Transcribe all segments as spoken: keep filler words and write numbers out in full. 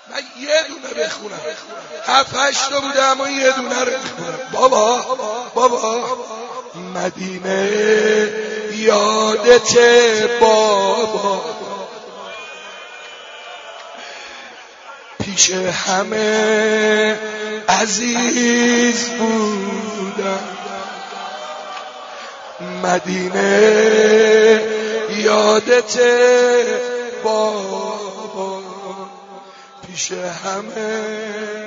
من یه دونه بخونم، هفت هشت تا بوده اما یه دونه رو بخونم. بابا بابا مدینه یادته بابا، پیش همه عزیز بودم. مدینه یادته بابا، پیش همه.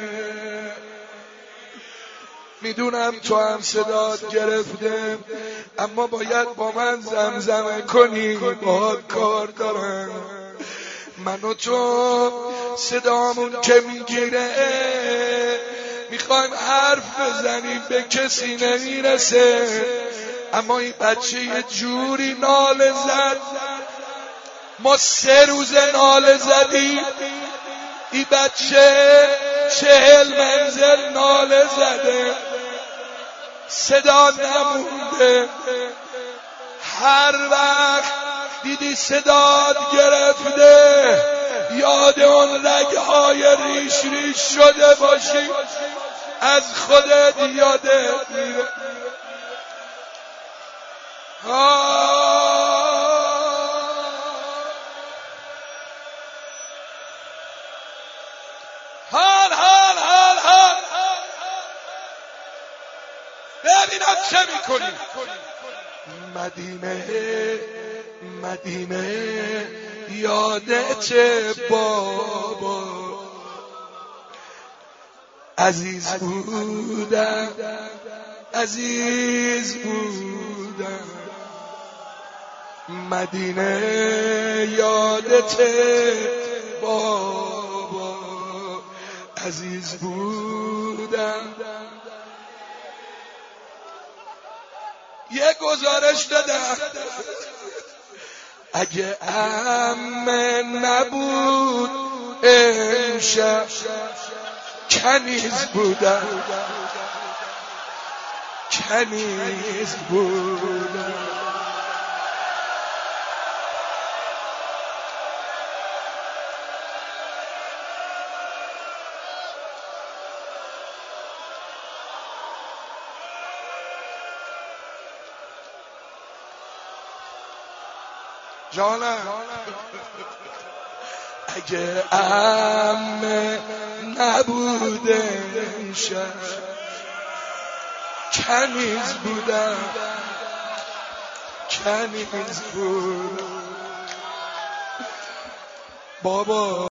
میدونم تو هم صدات گرفته، اما باید با من زمزمه کنی، باهات کار دارم. من و تو صدامون که میگیره میخوایم حرف بزنیم به کسی نمیرسه، اما این بچه یه جوری ناله زد، ما سه روز ناله زدیم، این بچه چهل منزل ناله زده، صدا نمونده. هر وقت دیدی صدات گرفته یاد اون رگهای ریش ریش شده باشی، از خودت یادت میره. حال حال حال حال ببینم چه میکنی. مدینه مدینه یادته بابا، عزیز بودم عزیز بودم. مدینه یادته بابا، عزیز بودم. یه گزارش دادم، اگه عمه نبود امشب کنیز بودم، کنیز بودم. جانم اگه عمه نبوده امشب کنیز بودم، کنیز بودم. بابا